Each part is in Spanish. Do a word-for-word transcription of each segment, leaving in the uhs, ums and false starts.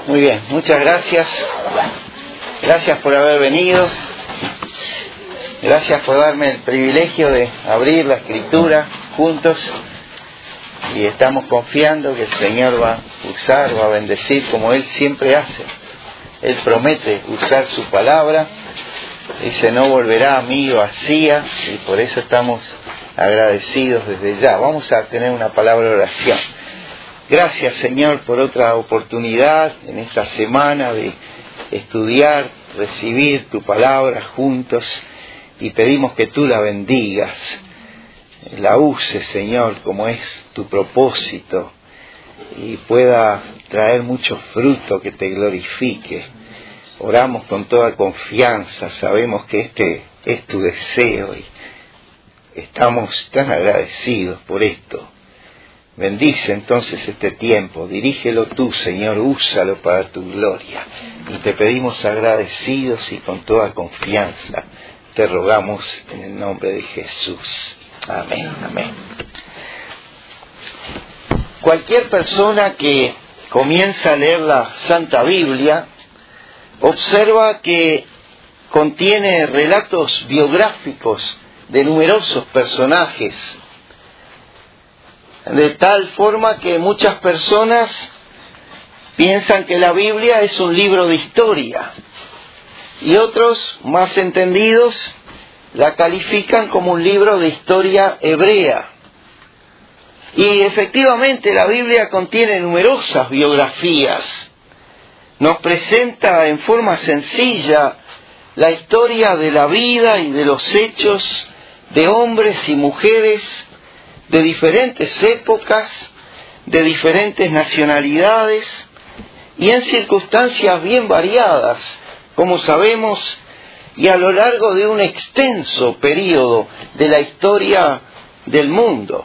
Muy bien, muchas gracias. Gracias por haber venido. Gracias por darme el privilegio de abrir la Escritura juntos. Y estamos confiando que el Señor va a usar, va a bendecir como Él siempre hace. Él promete usar su palabra. Dice, no volverá a mí vacía, y por eso estamos agradecidos desde ya. Vamos a tener una palabra de oración. Gracias, Señor, por otra oportunidad en esta semana de estudiar, recibir tu palabra juntos, y pedimos que tú la bendigas, la uses, Señor, como es tu propósito, y pueda traer mucho fruto que te glorifique. Oramos con toda confianza, sabemos que este es tu deseo y estamos tan agradecidos por esto. Bendice entonces este tiempo, dirígelo tú, Señor, úsalo para tu gloria. Y te pedimos agradecidos y con toda confianza, te rogamos en el nombre de Jesús. Amén, amén. Cualquier persona que comienza a leer la Santa Biblia, observa que contiene relatos biográficos de numerosos personajes, de tal forma que muchas personas piensan que la Biblia es un libro de historia, y otros, más entendidos, la califican como un libro de historia hebrea. Y efectivamente la Biblia contiene numerosas biografías. Nos presenta en forma sencilla la historia de la vida y de los hechos de hombres y mujeres de diferentes épocas, de diferentes nacionalidades y en circunstancias bien variadas, como sabemos, y a lo largo de un extenso periodo de la historia del mundo.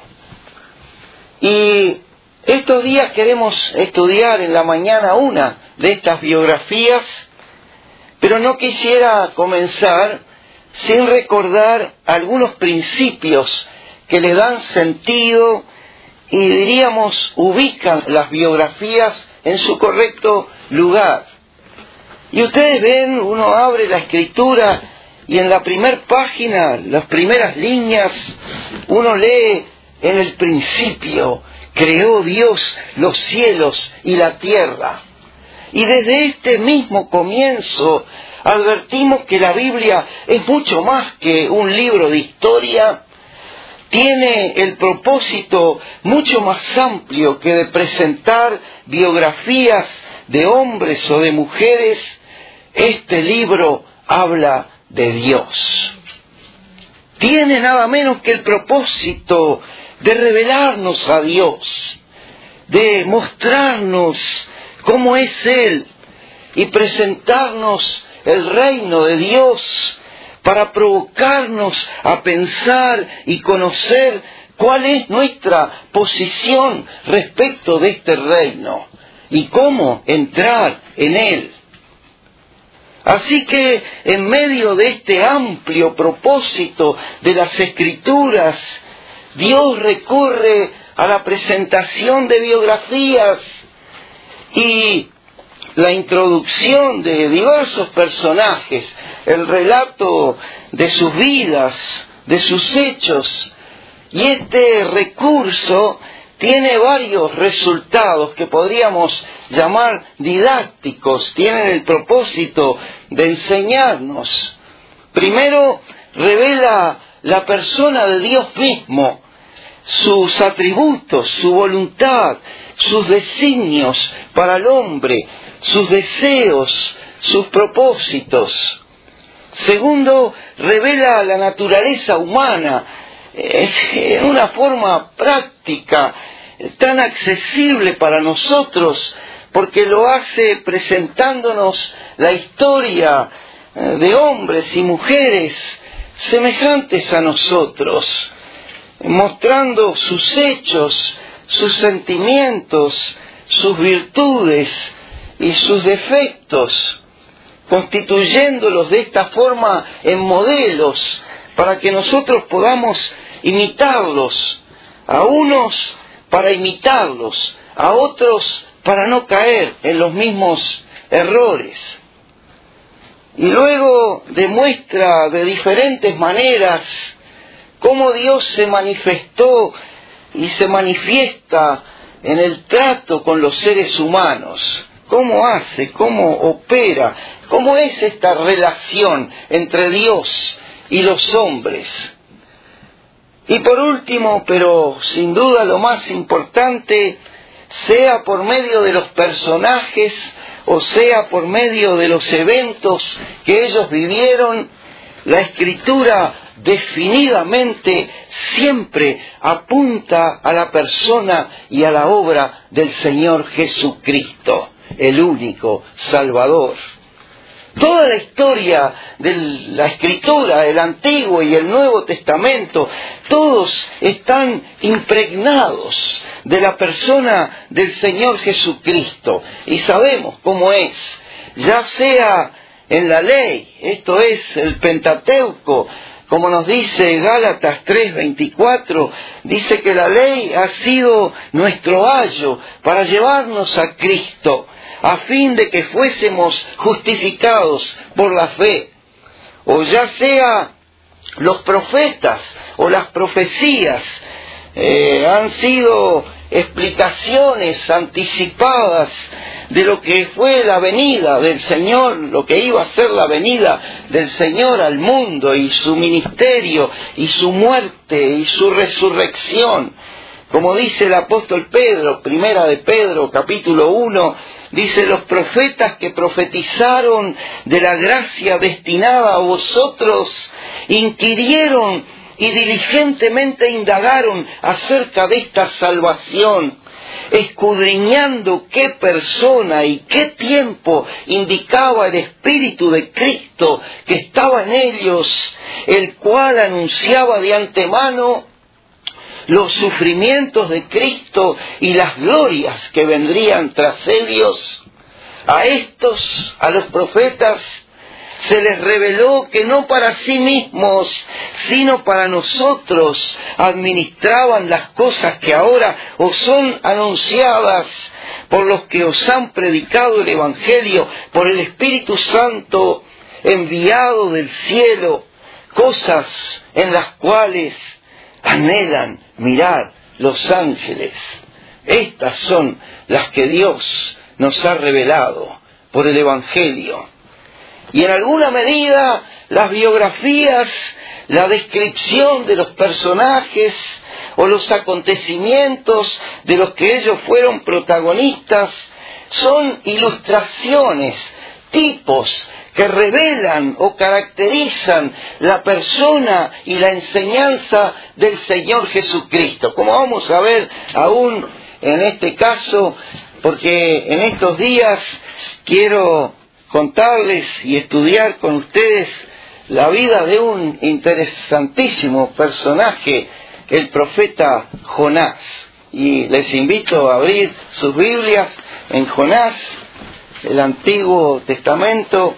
Y estos días queremos estudiar en la mañana una de estas biografías, pero no quisiera comenzar sin recordar algunos principios que le dan sentido y, diríamos, ubican las biografías en su correcto lugar. Y ustedes ven, uno abre la Escritura y en la primera página, las primeras líneas, uno lee: en el principio creó Dios los cielos y la tierra. Y desde este mismo comienzo advertimos que la Biblia es mucho más que un libro de historia. Tiene el propósito mucho más amplio que de presentar biografías de hombres o de mujeres. Este libro habla de Dios. Tiene nada menos que el propósito de revelarnos a Dios, de mostrarnos cómo es Él y presentarnos el reino de Dios, para provocarnos a pensar y conocer cuál es nuestra posición respecto de este reino y cómo entrar en él. Así que en medio de este amplio propósito de las Escrituras, Dios recurre a la presentación de biografías y la introducción de diversos personajes, el relato de sus vidas, de sus hechos. Y este recurso tiene varios resultados que podríamos llamar didácticos, tienen el propósito de enseñarnos. Primero, revela la persona de Dios mismo, sus atributos, su voluntad, sus designios para el hombre, sus deseos, sus propósitos. Segundo, revela la naturaleza humana en una forma práctica, tan accesible para nosotros, porque lo hace presentándonos la historia de hombres y mujeres semejantes a nosotros, mostrando sus hechos, sus sentimientos, sus virtudes y sus defectos, constituyéndolos de esta forma en modelos para que nosotros podamos imitarlos, a unos para imitarlos, a otros para no caer en los mismos errores. Y luego demuestra de diferentes maneras cómo Dios se manifestó y se manifiesta en el trato con los seres humanos. ¿Cómo hace? ¿Cómo opera? ¿Cómo es esta relación entre Dios y los hombres? Y por último, pero sin duda lo más importante, sea por medio de los personajes o sea por medio de los eventos que ellos vivieron, la Escritura definidamente siempre apunta a la persona y a la obra del Señor Jesucristo, el único Salvador. Toda la historia de la Escritura, el Antiguo y el Nuevo Testamento, todos están impregnados de la persona del Señor Jesucristo. Y sabemos cómo es, ya sea en la ley, esto es el Pentateuco, como nos dice Gálatas tres veinticuatro, dice que la ley ha sido nuestro ayo para llevarnos a Cristo, a fin de que fuésemos justificados por la fe. O ya sea los profetas o las profecías, eh, han sido explicaciones anticipadas de lo que fue la venida del Señor, lo que iba a ser la venida del Señor al mundo, y su ministerio, y su muerte, y su resurrección. Como dice el apóstol Pedro, primera de Pedro, capítulo uno, dice: los profetas que profetizaron de la gracia destinada a vosotros, inquirieron y diligentemente indagaron acerca de esta salvación, escudriñando qué persona y qué tiempo indicaba el Espíritu de Cristo que estaba en ellos, el cual anunciaba de antemano los sufrimientos de Cristo y las glorias que vendrían tras ellos. A estos, a los profetas, se les reveló que no para sí mismos, sino para nosotros administraban las cosas que ahora os son anunciadas por los que os han predicado el Evangelio por el Espíritu Santo enviado del cielo, cosas en las cuales anhelan mirar los ángeles. Estas son las que Dios nos ha revelado por el Evangelio. Y en alguna medida las biografías, la descripción de los personajes o los acontecimientos de los que ellos fueron protagonistas son ilustraciones, tipos que revelan o caracterizan la persona y la enseñanza del Señor Jesucristo. Como vamos a ver aún en este caso, porque en estos días quiero contarles y estudiar con ustedes la vida de un interesantísimo personaje, el profeta Jonás. Y les invito a abrir sus Biblias en Jonás, el Antiguo Testamento.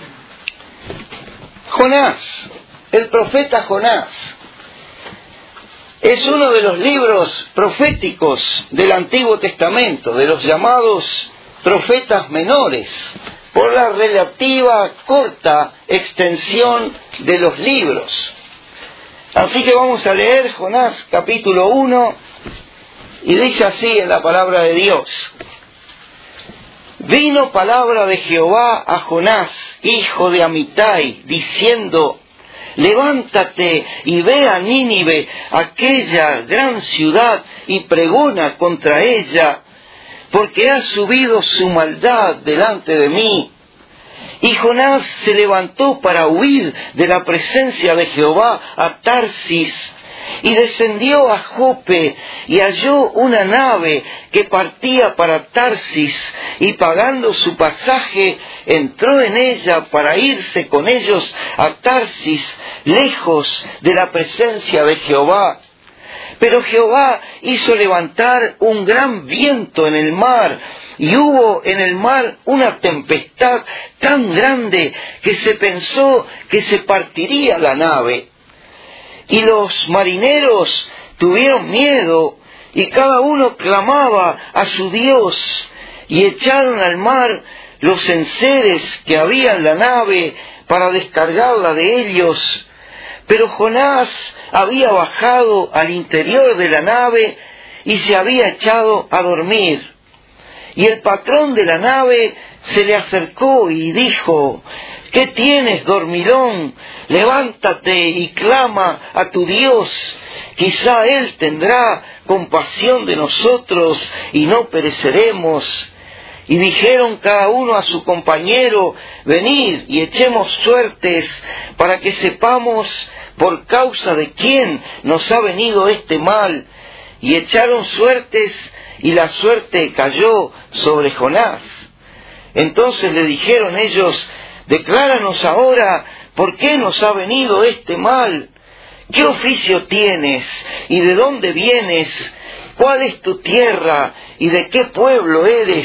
Jonás, el profeta Jonás, es uno de los libros proféticos del Antiguo Testamento, de los llamados profetas menores, por la relativa corta extensión de los libros. Así que vamos a leer Jonás capítulo uno, y dice así en la palabra de Dios: vino palabra de Jehová a Jonás, hijo de Amitai, diciendo: levántate y ve a Nínive, aquella gran ciudad, y pregona contra ella, porque ha subido su maldad delante de mí. Y Jonás se levantó para huir de la presencia de Jehová a Tarsis, y descendió a Jope, y halló una nave que partía para Tarsis, y pagando su pasaje, entró en ella para irse con ellos a Tarsis, lejos de la presencia de Jehová. Pero Jehová hizo levantar un gran viento en el mar, y hubo en el mar una tempestad tan grande que se pensó que se partiría la nave. Y los marineros tuvieron miedo, y cada uno clamaba a su Dios. y echaron al mar los enseres que había en la nave para descargarla de ellos. Pero Jonás había bajado al interior de la nave y se había echado a dormir. Y el patrón de la nave se le acercó y dijo: ¿qué tienes, dormilón? Levántate y clama a tu Dios. Quizá Él tendrá compasión de nosotros y no pereceremos. Y dijeron cada uno a su compañero: venid y echemos suertes para que sepamos por causa de quién nos ha venido este mal. Y echaron suertes, y la suerte cayó sobre Jonás. Entonces le dijeron ellos: decláranos ahora por qué nos ha venido este mal. ¿Qué oficio tienes? ¿Y de dónde vienes? ¿Cuál es tu tierra? ¿Y de qué pueblo eres?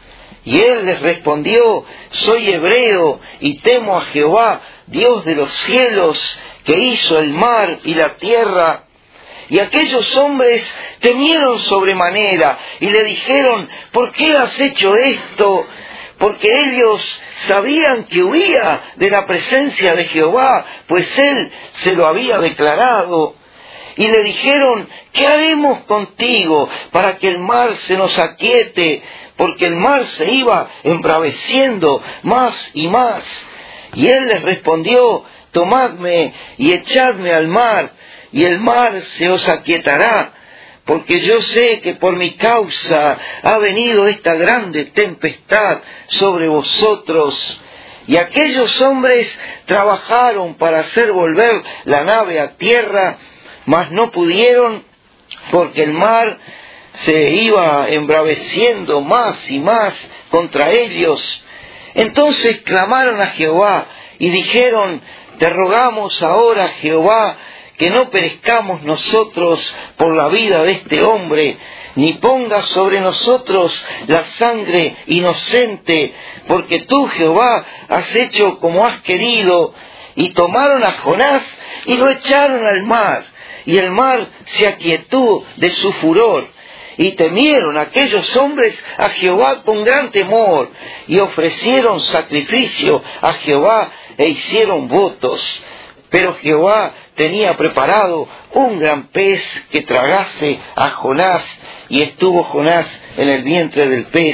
Y él les respondió: soy hebreo y temo a Jehová, Dios de los cielos, que hizo el mar y la tierra. Y aquellos hombres temieron sobremanera y le dijeron: ¿por qué has hecho esto? Porque ellos sabían que huía de la presencia de Jehová, pues él se lo había declarado. Y le dijeron: ¿qué haremos contigo para que el mar se nos aquiete? Porque el mar se iba embraveciendo más y más. Y él les respondió: tomadme y echadme al mar, y el mar se os aquietará, porque yo sé que por mi causa ha venido esta grande tempestad sobre vosotros. Y aquellos hombres trabajaron para hacer volver la nave a tierra, mas no pudieron, porque el mar se iba embraveciendo más y más contra ellos. Entonces clamaron a Jehová y dijeron: te rogamos ahora, Jehová, que no perezcamos nosotros por la vida de este hombre, ni pongas sobre nosotros la sangre inocente, porque tú, Jehová, has hecho como has querido. Y tomaron a Jonás y lo echaron al mar, y el mar se aquietó de su furor. Y temieron aquellos hombres a Jehová con gran temor, y ofrecieron sacrificio a Jehová e hicieron votos. Pero Jehová tenía preparado un gran pez que tragase a Jonás, y estuvo Jonás en el vientre del pez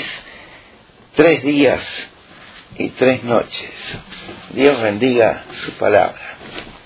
tres días y tres noches. Dios bendiga su palabra.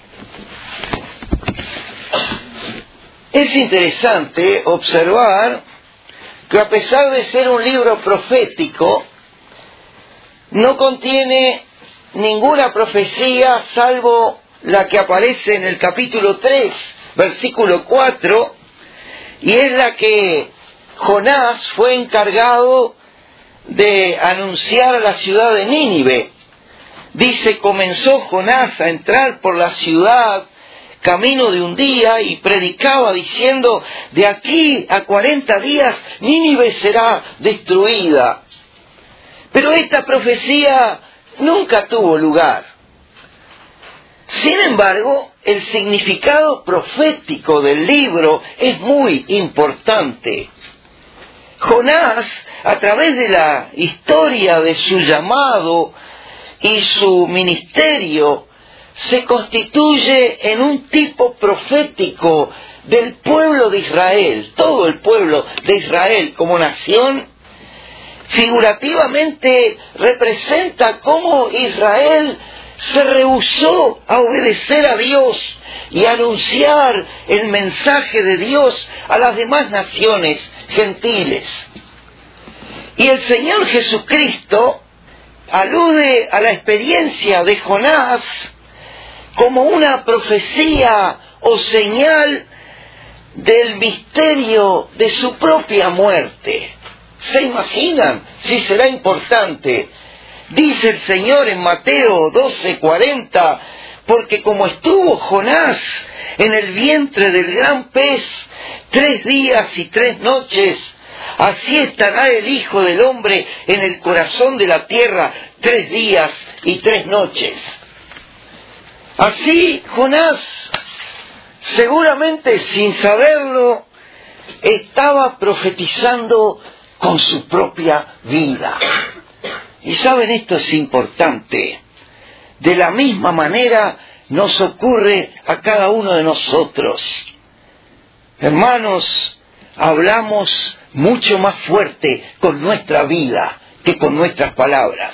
Es interesante observar que a pesar de ser un libro profético, no contiene ninguna profecía salvo la que aparece en el capítulo tres, versículo cuatro, y es la que Jonás fue encargado de anunciar a la ciudad de Nínive. Dice: comenzó Jonás a entrar por la ciudad camino de un día y predicaba diciendo: de aquí a cuarenta días Nínive será destruida. Pero esta profecía nunca tuvo lugar. Sin embargo, el significado profético del libro es muy importante. Jonás, a través de la historia de su llamado y su ministerio, se constituye en un tipo profético del pueblo de Israel. Todo el pueblo de Israel como nación, figurativamente representa cómo Israel se rehusó a obedecer a Dios y a anunciar el mensaje de Dios a las demás naciones gentiles. Y el Señor Jesucristo alude a la experiencia de Jonás como una profecía o señal del misterio de su propia muerte. ¿Se imaginan si será importante? Dice el Señor en Mateo doce cuarenta: porque como estuvo Jonás en el vientre del gran pez tres días y tres noches, así estará el Hijo del Hombre en el corazón de la tierra tres días y tres noches. Así Jonás, seguramente sin saberlo, estaba profetizando con su propia vida. Y saben, esto es importante. De la misma manera nos ocurre a cada uno de nosotros. Hermanos, hablamos mucho más fuerte con nuestra vida que con nuestras palabras.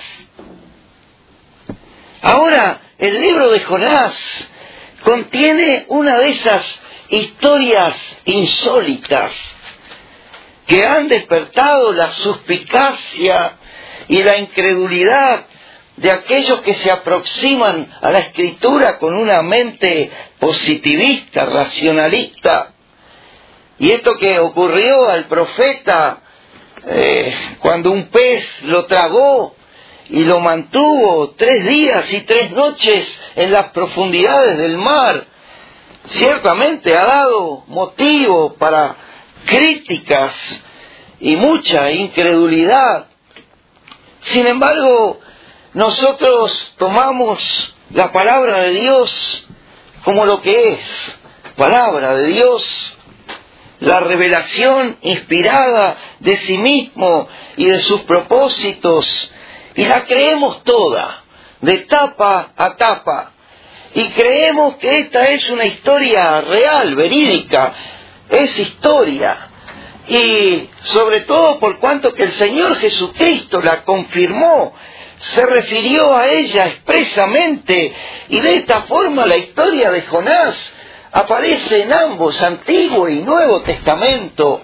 Ahora, el libro de Jonás contiene una de esas historias insólitas que han despertado la suspicacia y la incredulidad de aquellos que se aproximan a la Escritura con una mente positivista, racionalista. Y esto que ocurrió al profeta eh, cuando un pez lo tragó y lo mantuvo tres días y tres noches en las profundidades del mar, ciertamente ha dado motivo para críticas y mucha incredulidad. Sin embargo, nosotros tomamos la palabra de Dios como lo que es, palabra de Dios, la revelación inspirada de sí mismo y de sus propósitos, y la creemos toda, de tapa a tapa, y creemos que esta es una historia real, verídica, es historia, y sobre todo por cuanto que el Señor Jesucristo la confirmó, se refirió a ella expresamente, y de esta forma la historia de Jonás aparece en ambos, Antiguo y Nuevo Testamento.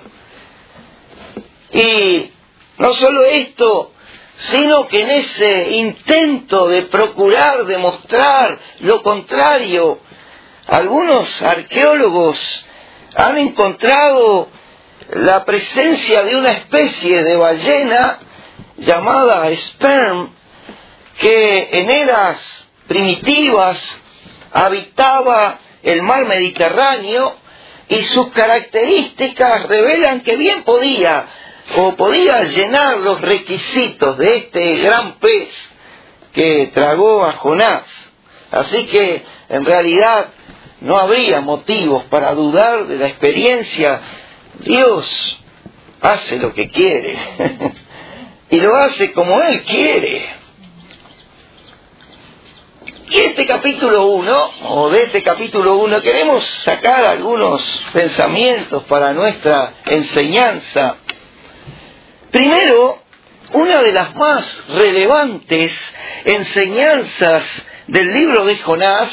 Y no solo esto, sino que en ese intento de procurar demostrar lo contrario, algunos arqueólogos han encontrado la presencia de una especie de ballena llamada sperm, que en eras primitivas habitaba el mar Mediterráneo, y sus características revelan que bien podía o podía llenar los requisitos de este gran pez que tragó a Jonás. Así que en realidad no habría motivos para dudar de la experiencia. Dios hace lo que quiere y lo hace como Él quiere. Y este capítulo uno, o de este capítulo uno, queremos sacar algunos pensamientos para nuestra enseñanza. Primero, una de las más relevantes enseñanzas del libro de Jonás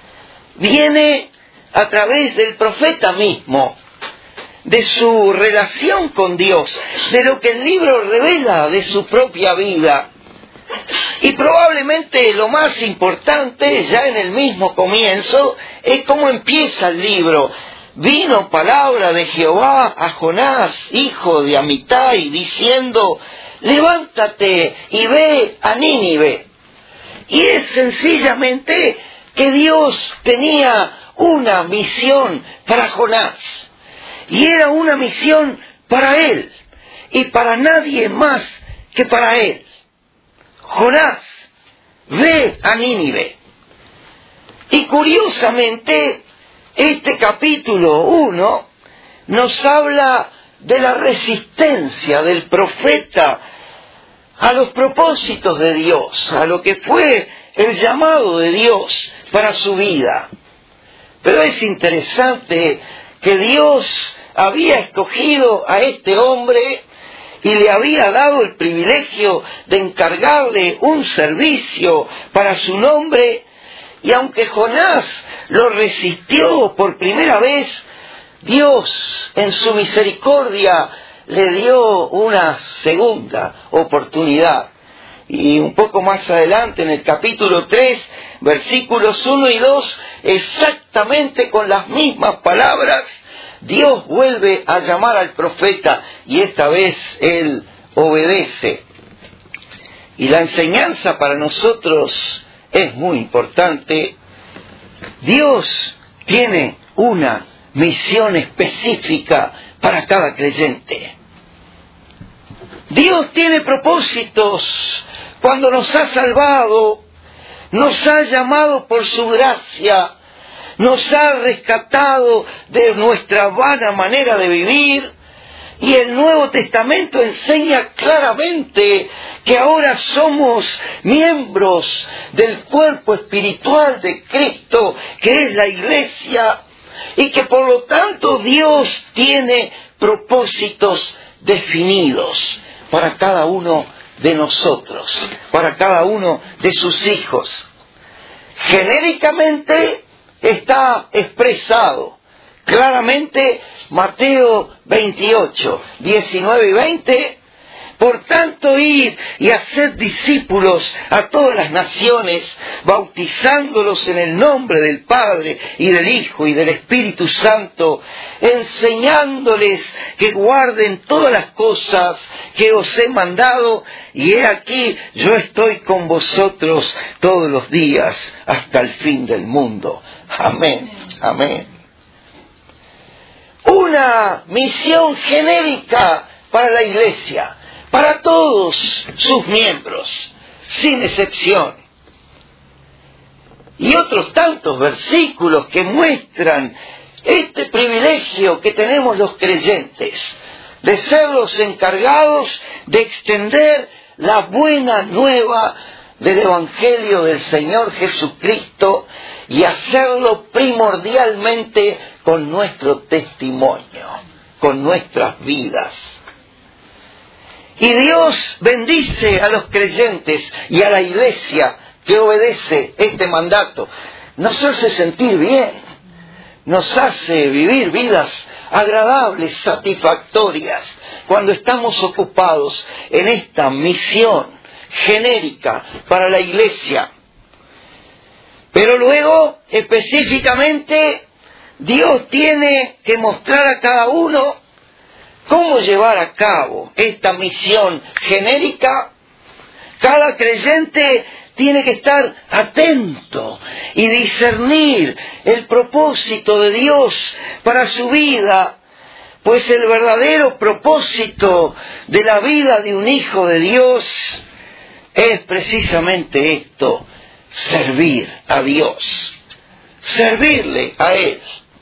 viene a través del profeta mismo, de su relación con Dios, de lo que el libro revela de su propia vida. Y probablemente lo más importante, ya en el mismo comienzo, es cómo empieza el libro. Vino palabra de Jehová a Jonás, hijo de Amitai, diciendo: levántate y ve a Nínive. Y es sencillamente que Dios tenía una misión para Jonás. Y era una misión para él, y para nadie más que para él. Jonás, ve a Nínive. Y curiosamente, este capítulo uno nos habla de la resistencia del profeta a los propósitos de Dios, a lo que fue el llamado de Dios para su vida. Pero es interesante que Dios había escogido a este hombre y le había dado el privilegio de encargarle un servicio para su nombre, y aunque Jonás lo resistió por primera vez, Dios en su misericordia le dio una segunda oportunidad. Y un poco más adelante, en el capítulo tres, versículos uno y dos, exactamente con las mismas palabras, Dios vuelve a llamar al profeta, y esta vez él obedece. Y la enseñanza para nosotros es muy importante. Dios tiene una misión específica para cada creyente. Dios tiene propósitos. Cuando nos ha salvado, nos ha llamado por su gracia, nos ha rescatado de nuestra vana manera de vivir, Y el Nuevo Testamento enseña claramente que ahora somos miembros del cuerpo espiritual de Cristo, que es la Iglesia, y que por lo tanto Dios tiene propósitos definidos para cada uno de nosotros, para cada uno de sus hijos. Genéricamente está expresado claramente Mateo veintiocho, diecinueve y veinte. Por tanto, id y haced discípulos a todas las naciones, bautizándolos en el nombre del Padre y del Hijo y del Espíritu Santo, enseñándoles que guarden todas las cosas que os he mandado, y he aquí, yo estoy con vosotros todos los días hasta el fin del mundo. Amén, amén. Una misión genérica para la Iglesia, para todos sus miembros, sin excepción. Y otros tantos versículos que muestran este privilegio que tenemos los creyentes, de ser los encargados de extender la buena nueva del Evangelio del Señor Jesucristo y hacerlo primordialmente con nuestro testimonio, con nuestras vidas. Y Dios bendice a los creyentes y a la Iglesia que obedece este mandato. Nos hace sentir bien, nos hace vivir vidas agradables, satisfactorias, cuando estamos ocupados en esta misión genérica para la Iglesia. Pero luego, específicamente, Dios tiene que mostrar a cada uno cómo llevar a cabo esta misión genérica. Cada creyente tiene que estar atento y discernir el propósito de Dios para su vida, pues el verdadero propósito de la vida de un hijo de Dios es precisamente esto: servir a Dios, servirle a Él.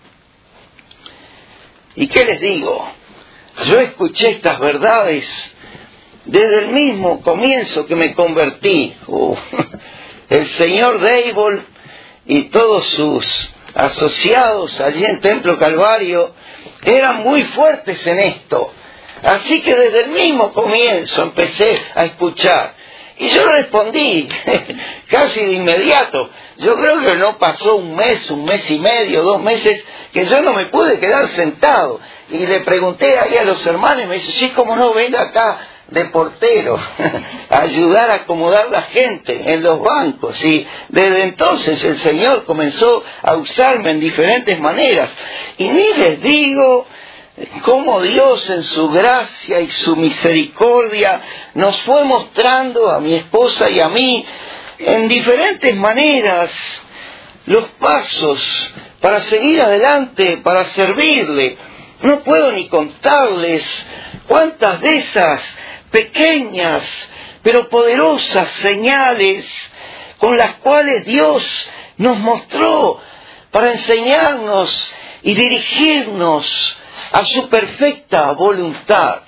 ¿Y qué les digo? Yo escuché estas verdades desde el mismo comienzo que me convertí. Uh, el señor Dable y todos sus asociados allí en Templo Calvario eran muy fuertes en esto. Así que desde el mismo comienzo empecé a escuchar. Y yo respondí casi de inmediato. Yo creo que no pasó un mes, un mes y medio, dos meses, que yo no me pude quedar sentado. Y le pregunté ahí a los hermanos y me dice, sí, cómo no, venga acá de portero a ayudar a acomodar la gente en los bancos. Y desde entonces el Señor comenzó a usarme en diferentes maneras. Y ni les digo cómo Dios en su gracia y su misericordia nos fue mostrando a mi esposa y a mí en diferentes maneras los pasos para seguir adelante, para servirle. No puedo ni contarles cuántas de esas pequeñas pero poderosas señales con las cuales Dios nos mostró para enseñarnos y dirigirnos a su perfecta voluntad,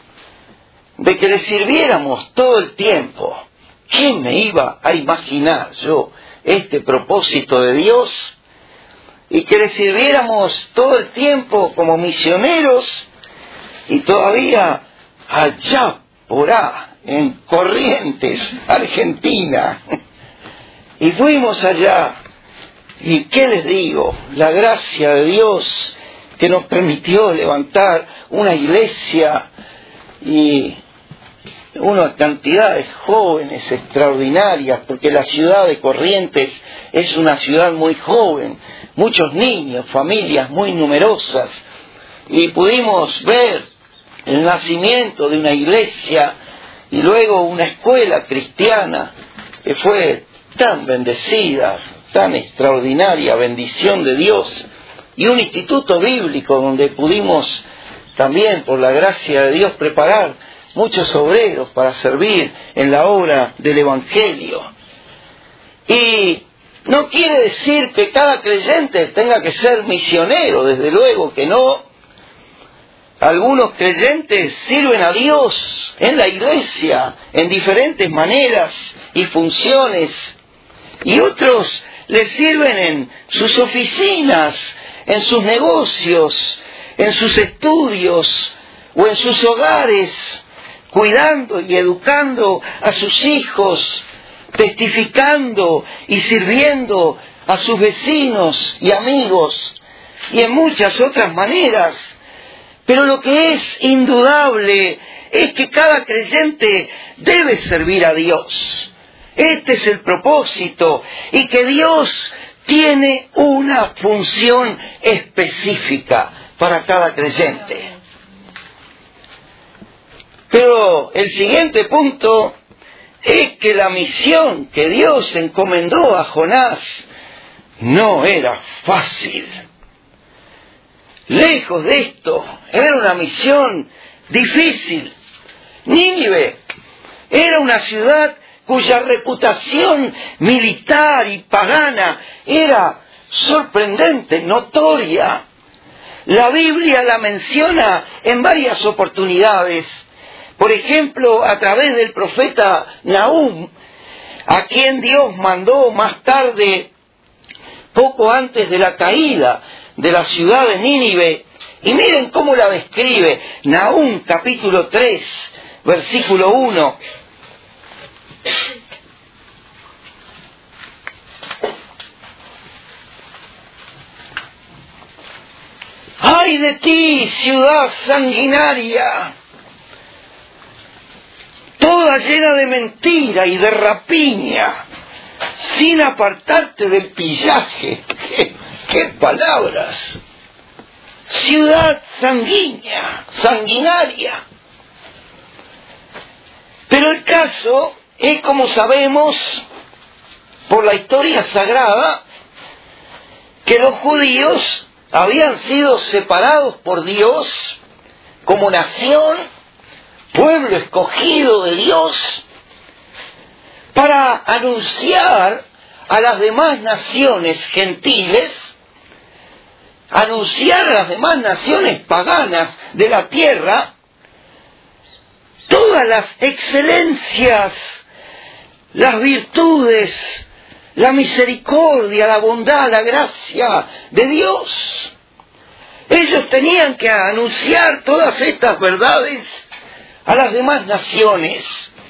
de que le sirviéramos todo el tiempo. ¿Quién me iba a imaginar yo este propósito de Dios? Y que le sirviéramos todo el tiempo como misioneros, y todavía allá por ahí, en Corrientes, Argentina. Y fuimos allá, y ¿qué les digo? La gracia de Dios que nos permitió levantar una iglesia y una cantidad de jóvenes extraordinarias, porque la ciudad de Corrientes es una ciudad muy joven, muchos niños, familias muy numerosas, y pudimos ver el nacimiento de una iglesia y luego una escuela cristiana que fue tan bendecida, tan extraordinaria bendición de Dios, y un instituto bíblico donde pudimos también, por la gracia de Dios, preparar muchos obreros para servir en la obra del Evangelio. Y no quiere decir que cada creyente tenga que ser misionero, desde luego que no, Algunos creyentes sirven a Dios en la iglesia en diferentes maneras y funciones, y otros le sirven en sus oficinas, en sus negocios, en sus estudios o en sus hogares, cuidando y educando a sus hijos, testificando y sirviendo a sus vecinos y amigos, y en muchas otras maneras. Pero lo que es indudable es que cada creyente debe servir a Dios. Este es el propósito, y que Dios tiene una función específica para cada creyente. Pero el siguiente punto es que la misión que Dios encomendó a Jonás no era fácil. Lejos de esto, era una misión difícil. Nínive era una ciudad cuya reputación militar y pagana era sorprendente, notoria. La Biblia la menciona en varias oportunidades. Por ejemplo, a través del profeta Nahum, a quien Dios mandó más tarde, poco antes de la caída de la ciudad de Nínive. Y miren cómo la describe Nahum capítulo tres, versículo uno. ¡Ay de ti, ciudad sanguinaria! Toda llena de mentira y de rapiña, sin apartarte del pillaje. ¡Qué, qué palabras! Ciudad sanguínea, sanguinaria. Pero el caso es, como sabemos por la historia sagrada, que los judíos habían sido separados por Dios como nación, pueblo escogido de Dios, para anunciar a las demás naciones gentiles, anunciar a las demás naciones paganas de la tierra todas las excelencias, las virtudes, la misericordia, la bondad, la gracia de Dios. Ellos tenían que anunciar todas estas verdades a las demás naciones,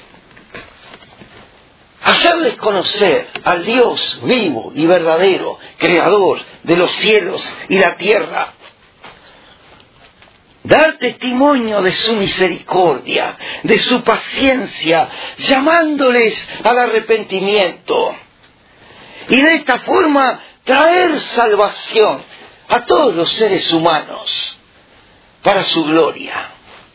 hacerles conocer al Dios vivo y verdadero, creador de los cielos y la tierra, dar testimonio de su misericordia, de su paciencia, llamándoles al arrepentimiento, y de esta forma traer salvación a todos los seres humanos para su gloria.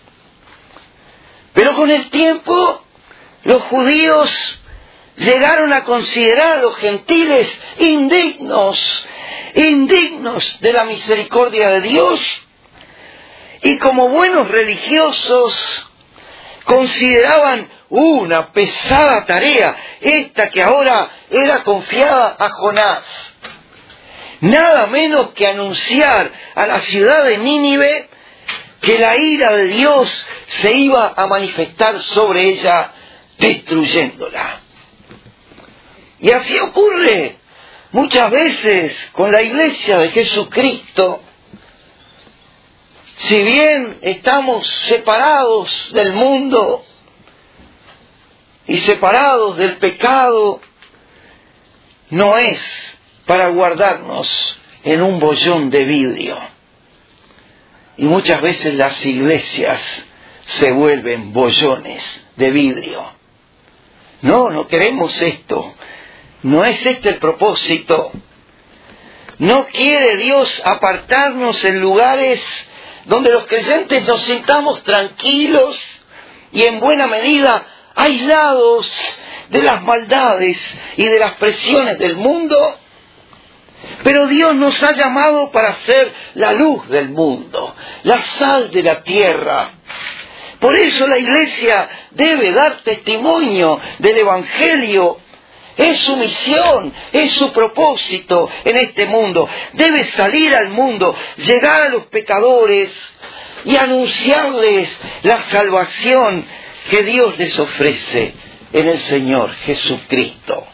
Pero con el tiempo los judíos llegaron a considerar a los gentiles indignos, indignos de la misericordia de Dios, y como buenos religiosos consideraban una pesada tarea esta que ahora era confiada a Jonás. Nada menos que anunciar a la ciudad de Nínive que la ira de Dios se iba a manifestar sobre ella, destruyéndola. Y así ocurre muchas veces con la iglesia de Jesucristo. Si bien estamos separados del mundo y separados del pecado, no es para guardarnos en un bollón de vidrio. Y muchas veces las iglesias se vuelven bollones de vidrio. No, no queremos esto. No es este el propósito. No quiere Dios apartarnos en lugares donde los creyentes nos sintamos tranquilos y en buena medida aislados de las maldades y de las presiones del mundo. Pero Dios nos ha llamado para ser la luz del mundo, la sal de la tierra. Por eso la iglesia debe dar testimonio del Evangelio. Es su misión, es su propósito en este mundo. Debe salir al mundo, llegar a los pecadores, y anunciarles la salvación que Dios les ofrece en el Señor Jesucristo.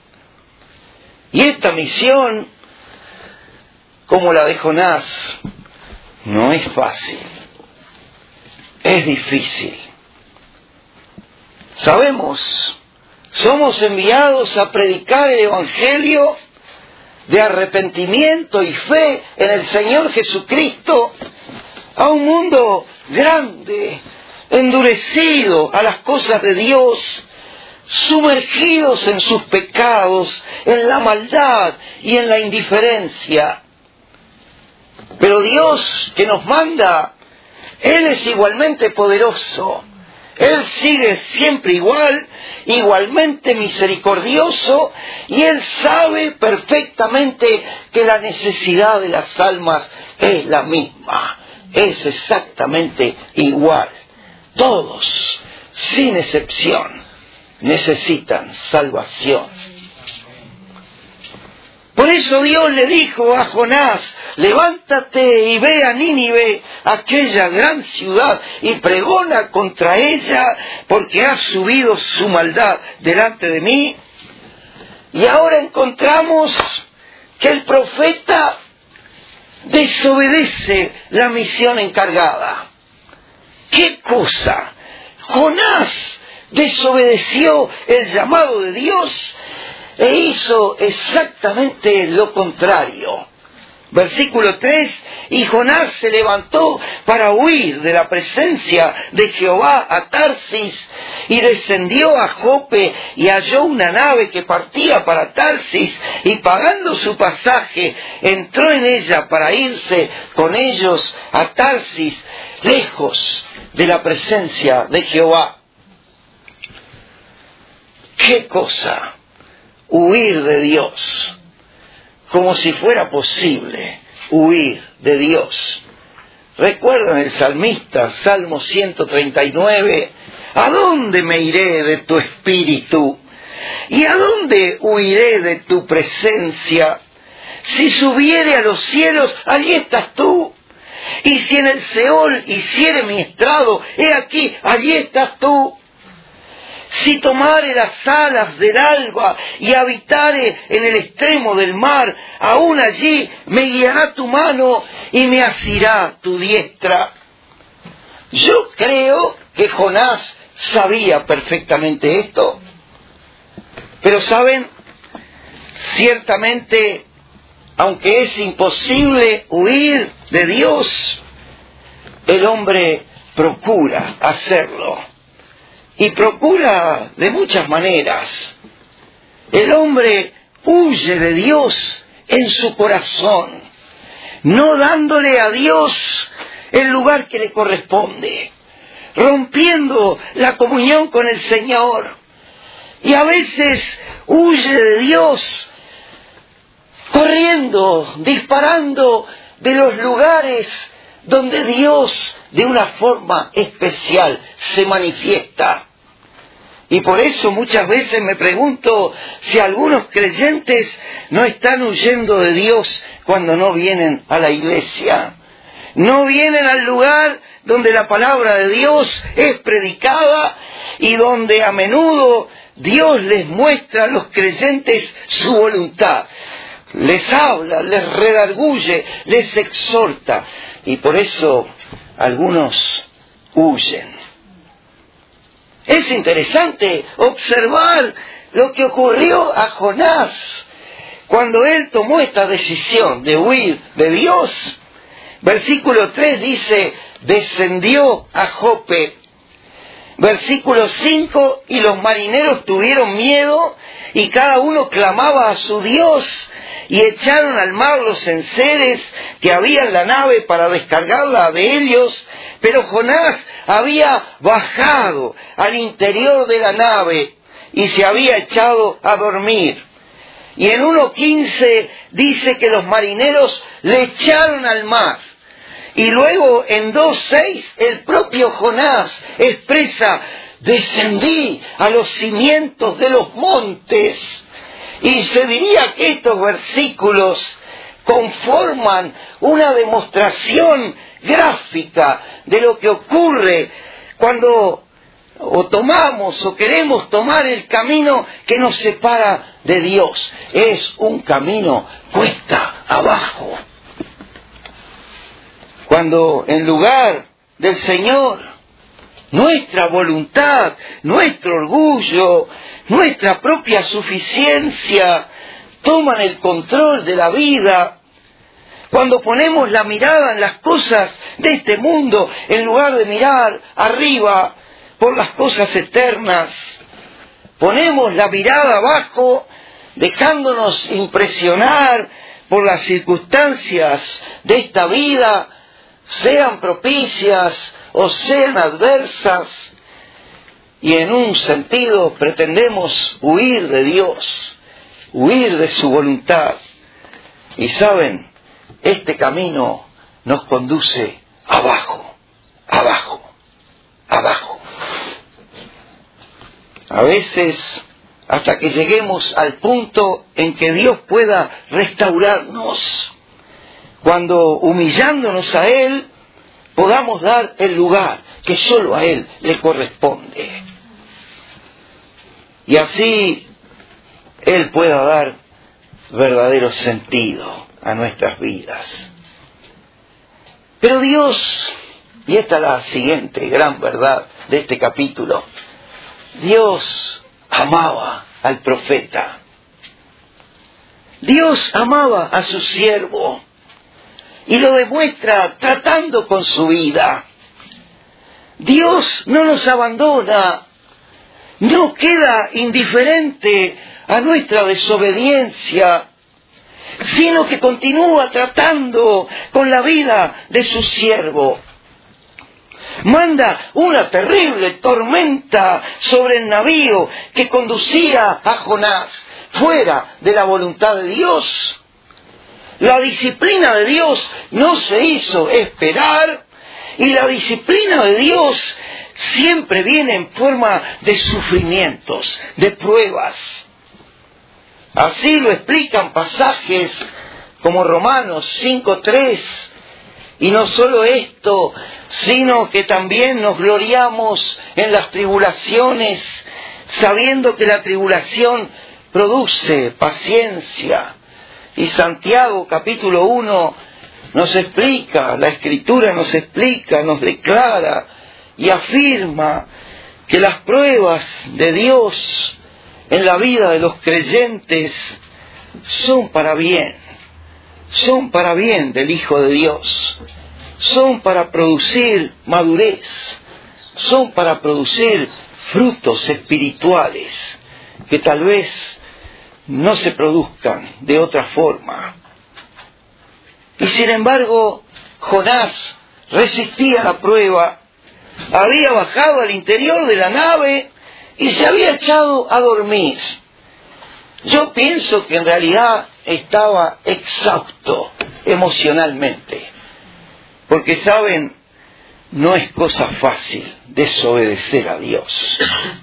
Y esta misión, como la de Jonás, no es fácil, es difícil. Sabemos, somos enviados a predicar el Evangelio de arrepentimiento y fe en el Señor Jesucristo a un mundo grande, endurecido a las cosas de Dios, sumergidos en sus pecados, en la maldad y en la indiferencia. Pero Dios que nos manda, Él es igualmente poderoso. Él sigue siempre igual, igualmente misericordioso, y Él sabe perfectamente que la necesidad de las almas es la misma, es exactamente igual. Todos, sin excepción, necesitan salvación. Por eso Dios le dijo a Jonás: levántate y ve a Nínive, aquella gran ciudad, y pregona contra ella, porque ha subido su maldad delante de mí. Y ahora encontramos que el profeta desobedece la misión encargada. ¿Qué cosa? Jonás desobedeció el llamado de Dios e hizo exactamente lo contrario. Versículo tres: y Jonás se levantó para huir de la presencia de Jehová a Tarsis, y descendió a Jope, y halló una nave que partía para Tarsis, y pagando su pasaje, entró en ella para irse con ellos a Tarsis, lejos de la presencia de Jehová. ¿Qué cosa? Huir de Dios. Como si fuera posible huir de Dios. ¿Recuerdan el salmista, Salmo ciento treinta y nueve? ¿A dónde me iré de tu espíritu? ¿Y a dónde huiré de tu presencia? Si subiere a los cielos, allí estás tú. Y si en el Seol hiciere mi estrado, he aquí, allí estás tú. Si tomare las alas del alba y habitare en el extremo del mar, aún allí me guiará tu mano y me asirá tu diestra. Yo creo que Jonás sabía perfectamente esto. Pero saben, ciertamente, aunque es imposible huir de Dios, el hombre procura hacerlo. Y procura de muchas maneras. El hombre huye de Dios en su corazón, no dándole a Dios el lugar que le corresponde, rompiendo la comunión con el Señor. Y a veces huye de Dios corriendo, disparando de los lugares donde Dios de una forma especial se manifiesta. Y por eso muchas veces me pregunto si algunos creyentes no están huyendo de Dios cuando no vienen a la iglesia. No vienen al lugar donde la palabra de Dios es predicada y donde a menudo Dios les muestra a los creyentes su voluntad. Les habla, les redarguye, les exhorta. Y por eso algunos huyen. Es interesante observar lo que ocurrió a Jonás cuando él tomó esta decisión de huir de Dios. Versículo tres dice: descendió a Jope. Versículo cinco: y los marineros tuvieron miedo y cada uno clamaba a su Dios, y echaron al mar los enseres que había en la nave para descargarla de ellos. Pero Jonás había bajado al interior de la nave y se había echado a dormir. Y en uno quince dice que los marineros le echaron al mar. Y luego en dos seis el propio Jonás expresa: descendí a los cimientos de los montes. Y se diría que estos versículos conforman una demostración gráfica de lo que ocurre cuando o tomamos o queremos tomar el camino que nos separa de Dios. Es un camino cuesta abajo. Cuando en lugar del Señor, nuestra voluntad, nuestro orgullo, nuestra propia suficiencia toman el control de la vida, cuando ponemos la mirada en las cosas de este mundo, en lugar de mirar arriba por las cosas eternas, ponemos la mirada abajo, dejándonos impresionar por las circunstancias de esta vida, sean propicias o sean adversas, y en un sentido pretendemos huir de Dios, huir de su voluntad. Y saben, este camino nos conduce abajo, abajo, abajo. A veces hasta que lleguemos al punto en que Dios pueda restaurarnos, cuando humillándonos a Él podamos dar el lugar que solo a Él le corresponde. Y así Él pueda dar verdadero sentido a nuestras vidas. Pero Dios, y esta es la siguiente gran verdad de este capítulo, Dios amaba al profeta. Dios amaba a su siervo y lo demuestra tratando con su vida. Dios no nos abandona, no queda indiferente a nuestra desobediencia, sino que continúa tratando con la vida de su siervo. Manda una terrible tormenta sobre el navío que conducía a Jonás fuera de la voluntad de Dios. La disciplina de Dios no se hizo esperar, y la disciplina de Dios siempre viene en forma de sufrimientos, de pruebas. Así lo explican pasajes como Romanos cinco tres. Y no solo esto, sino que también nos gloriamos en las tribulaciones, sabiendo que la tribulación produce paciencia. Y Santiago capítulo uno nos explica, la Escritura nos explica, nos declara y afirma que las pruebas de Dios en la vida de los creyentes son para bien, son para bien del Hijo de Dios, son para producir madurez, son para producir frutos espirituales que tal vez no se produzcan de otra forma. Y sin embargo, Jonás resistía la prueba, había bajado al interior de la nave y se había echado a dormir. Yo pienso que en realidad estaba exhausto emocionalmente, porque saben, no es cosa fácil desobedecer a Dios.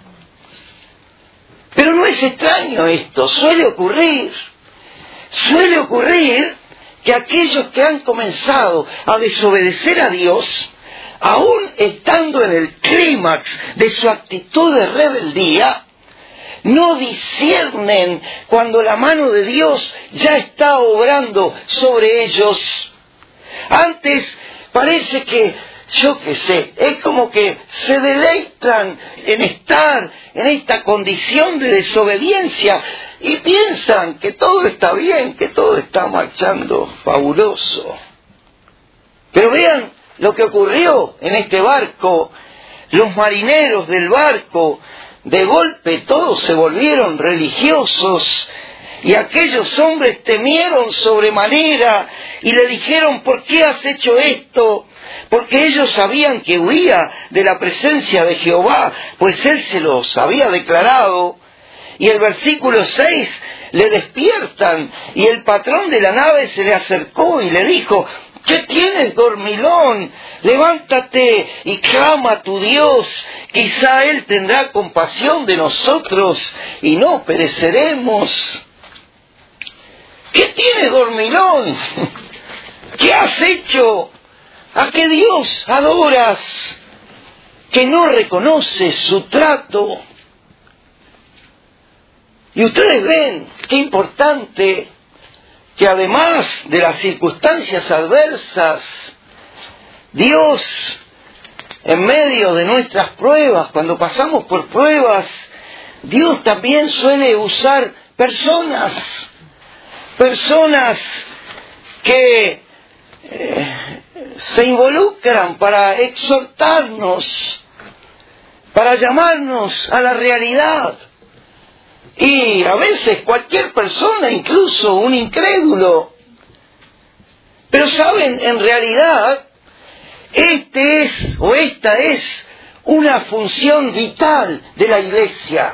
Pero no es extraño esto, suele ocurrir, suele ocurrir que aquellos que han comenzado a desobedecer a Dios, aún estando en el clímax de su actitud de rebeldía, no disciernen cuando la mano de Dios ya está obrando sobre ellos. Antes parece que, yo qué sé, es como que se deleitan en estar en esta condición de desobediencia y piensan que todo está bien, que todo está marchando fabuloso. Pero vean lo que ocurrió en este barco. Los marineros del barco, de golpe todos se volvieron religiosos, y aquellos hombres temieron sobremanera y le dijeron: ¿por qué has hecho esto? Porque ellos sabían que huía de la presencia de Jehová, pues Él se los había declarado. Y el versículo seis, le despiertan, y el patrón de la nave se le acercó y le dijo: ¿qué tienes, dormilón? Levántate y clama a tu Dios, quizá Él tendrá compasión de nosotros y no pereceremos. ¿Qué tienes, dormilón? ¿Qué has hecho? ¿A qué Dios adoras que no reconoces su trato? Y ustedes ven qué importante que además de las circunstancias adversas, Dios, en medio de nuestras pruebas, cuando pasamos por pruebas, Dios también suele usar personas, personas que eh, se involucran para exhortarnos, para llamarnos a la realidad. Y a veces cualquier persona, incluso un incrédulo. Pero saben, en realidad, este es o esta es una función vital de la Iglesia.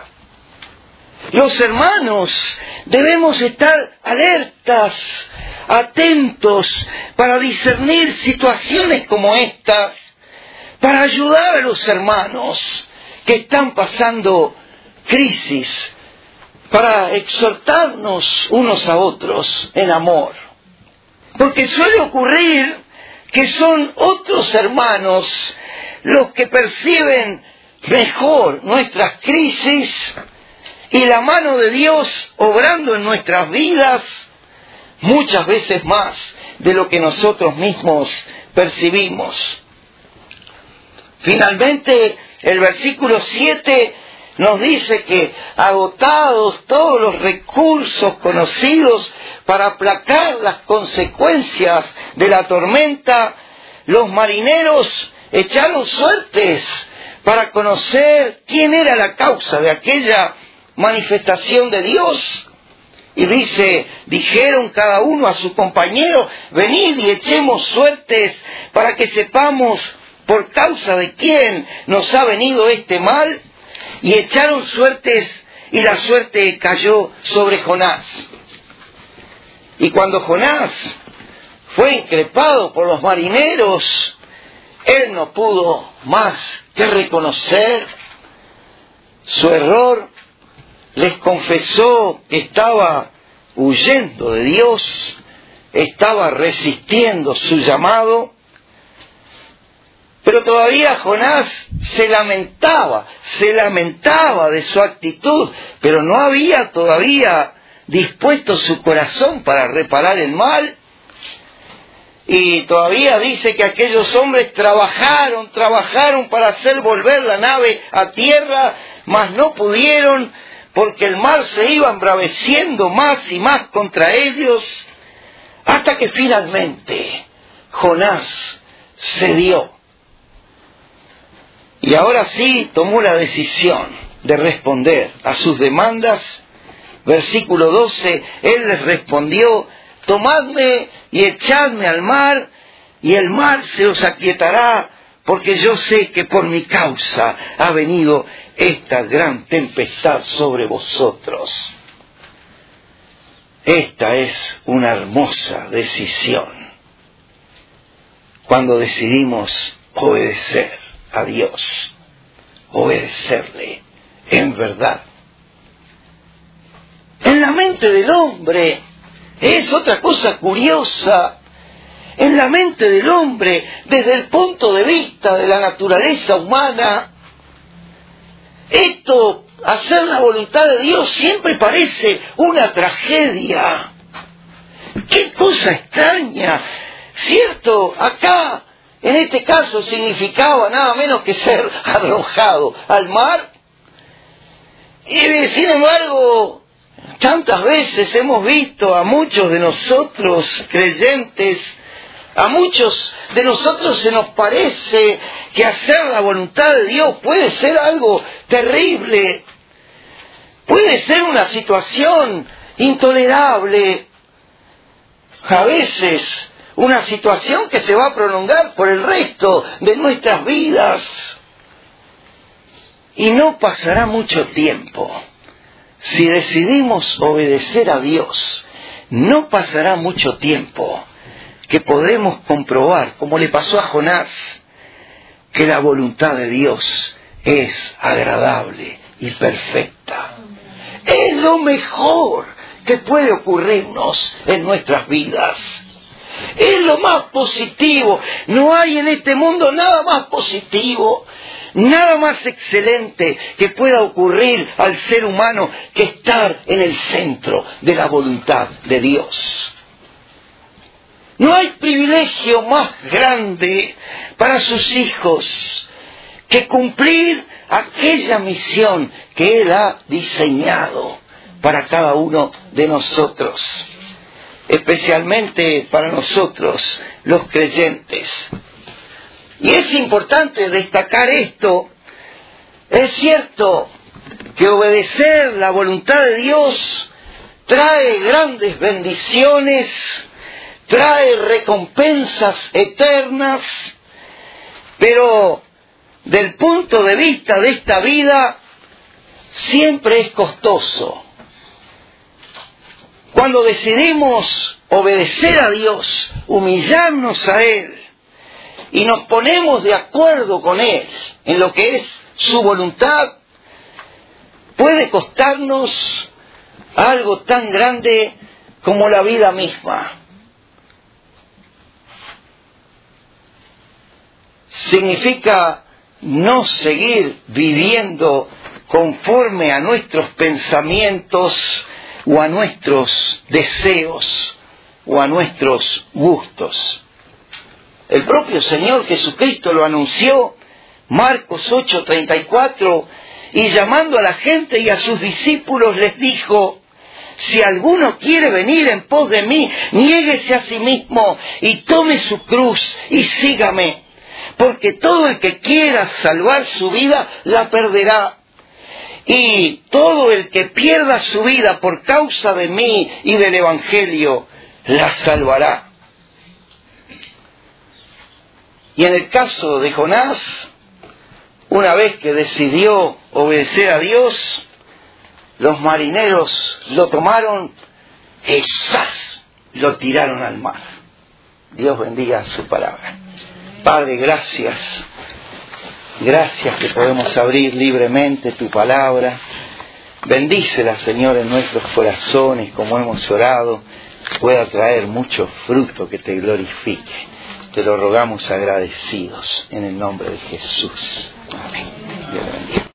Los hermanos debemos estar alertas, atentos, para discernir situaciones como estas, para ayudar a los hermanos que están pasando crisis, para exhortarnos unos a otros en amor. Porque suele ocurrir que son otros hermanos los que perciben mejor nuestras crisis y la mano de Dios obrando en nuestras vidas muchas veces más de lo que nosotros mismos percibimos. Finalmente, el versículo siete nos dice que agotados todos los recursos conocidos para aplacar las consecuencias de la tormenta, los marineros echaron suertes para conocer quién era la causa de aquella manifestación de Dios. Y dice, dijeron cada uno a su compañero, venid y echemos suertes para que sepamos por causa de quién nos ha venido este mal. Y echaron suertes y la suerte cayó sobre Jonás. Y cuando Jonás fue increpado por los marineros, él no pudo más que reconocer su error. Les confesó que estaba huyendo de Dios, estaba resistiendo su llamado. Pero todavía Jonás se lamentaba, se lamentaba de su actitud, pero no había todavía dispuesto su corazón para reparar el mal. Y todavía dice que aquellos hombres trabajaron, trabajaron para hacer volver la nave a tierra, mas no pudieron, porque el mar se iba embraveciendo más y más contra ellos, hasta que finalmente Jonás cedió. Y ahora sí tomó la decisión de responder a sus demandas. Versículo doce, él les respondió, tomadme y echadme al mar, y el mar se os aquietará, porque yo sé que por mi causa ha venido esta gran tempestad sobre vosotros. Esta es una hermosa decisión, cuando decidimos obedecer a Dios, obedecerle en verdad. En la mente del hombre es otra cosa curiosa. En la mente del hombre, desde el punto de vista de la naturaleza humana, esto, hacer la voluntad de Dios, siempre parece una tragedia. ¡Qué cosa extraña! Cierto, acá en este caso significaba nada menos que ser arrojado al mar. Y sin embargo, tantas veces hemos visto a muchos de nosotros creyentes, a muchos de nosotros se nos parece que hacer la voluntad de Dios puede ser algo terrible, puede ser una situación intolerable, a veces una situación que se va a prolongar por el resto de nuestras vidas. Y no pasará mucho tiempo. Si decidimos obedecer a Dios, no pasará mucho tiempo que podremos comprobar, como le pasó a Jonás, que la voluntad de Dios es agradable y perfecta. Es lo mejor que puede ocurrirnos en nuestras vidas. Es lo más positivo. No hay en este mundo nada más positivo, nada más excelente que pueda ocurrir al ser humano que estar en el centro de la voluntad de Dios. No hay privilegio más grande para sus hijos que cumplir aquella misión que Él ha diseñado para cada uno de nosotros, especialmente para nosotros, los creyentes. Y es importante destacar esto. Es cierto que obedecer la voluntad de Dios trae grandes bendiciones, trae recompensas eternas, pero del punto de vista de esta vida siempre es costoso. Cuando decidimos obedecer a Dios, humillarnos a Él y nos ponemos de acuerdo con Él en lo que es su voluntad, puede costarnos algo tan grande como la vida misma. Significa no seguir viviendo conforme a nuestros pensamientos o a nuestros deseos o a nuestros gustos. El propio Señor Jesucristo lo anunció, Marcos ocho treinta y cuatro, y llamando a la gente y a sus discípulos les dijo: si alguno quiere venir en pos de mí, niéguese a sí mismo y tome su cruz y sígame. Porque todo el que quiera salvar su vida, la perderá. Y todo el que pierda su vida por causa de mí y del Evangelio, la salvará. Y en el caso de Jonás, una vez que decidió obedecer a Dios, los marineros lo tomaron y ¡zas!, lo tiraron al mar. Dios bendiga su palabra. Padre, gracias. Gracias que podemos abrir libremente tu palabra. Bendícela, Señor, en nuestros corazones, como hemos orado, pueda traer mucho fruto que te glorifique. Te lo rogamos agradecidos en el nombre de Jesús. Amén. Dios bendiga.